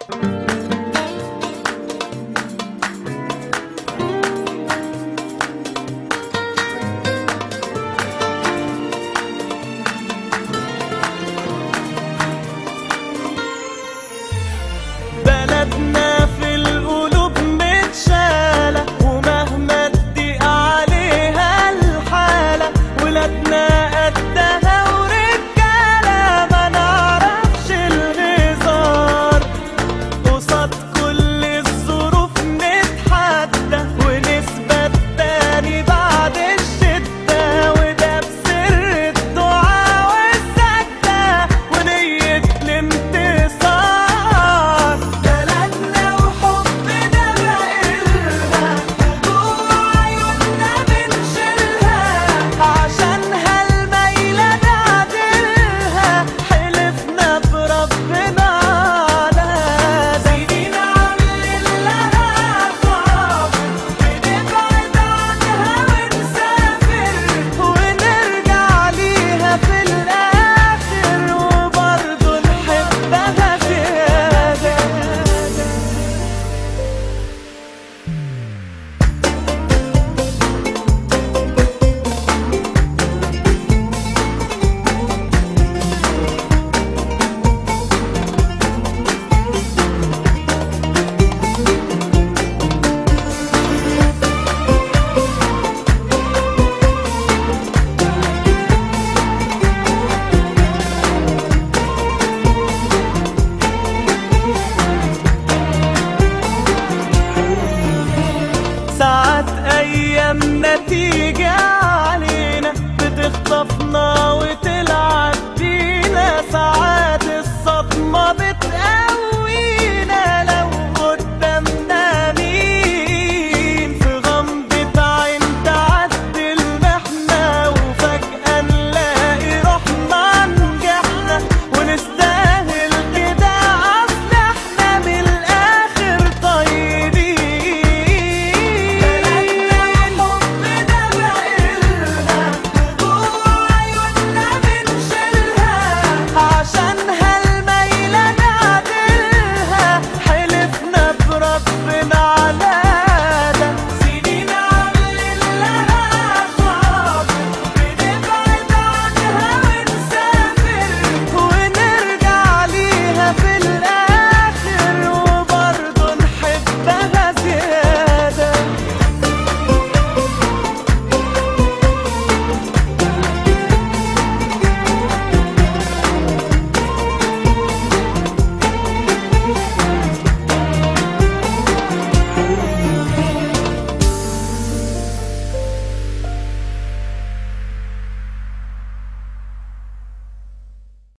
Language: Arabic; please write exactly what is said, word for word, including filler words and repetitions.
بلدنا في القلوب متشالة، ومهما تضيق عليها الحالة ولادنا قدها ورجالة، ما نعرفش الهزار قصاد كل الظروف، نتحدى ونثبت تاني بعد الشدة، وده بسر الدعاء والسجدة ونية الانتصار. ساعات أيامنا تيجي علينا بتخطفنا وت